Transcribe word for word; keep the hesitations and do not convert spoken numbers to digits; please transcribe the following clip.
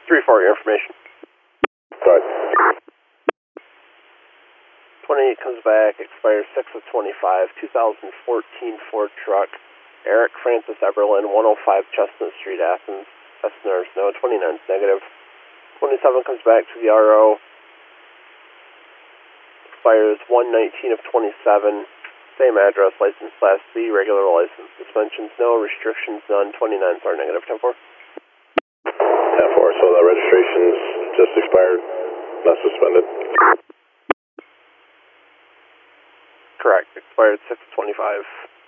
three four, your information. Right. twenty-eight comes back, expires six of twenty-five, two thousand fourteen Ford truck, Eric Francis Eberlin, one oh five Chestnut Street, Athens. Listeners, no. twenty-nine is negative. twenty-seven comes back to the R O, expires one nineteen of twenty-seven, same address, license class B, regular license. Suspensions, no. Restrictions, none. twenty-nines are negative. ten four. ten four, so the registration's just expired, not suspended. Correct, expired six twenty-five.